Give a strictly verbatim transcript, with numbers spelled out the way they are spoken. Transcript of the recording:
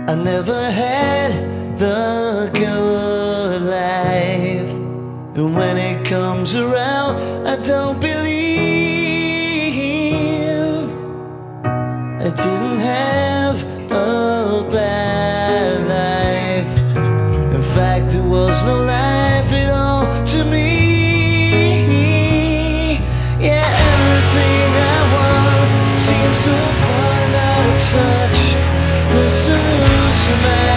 I never had the good life, and when it comes around, I don't believe I didn't have a bad life. In fact, it was no life at all to me. Yeah, everything I want seems so far out of touch. The solution, man.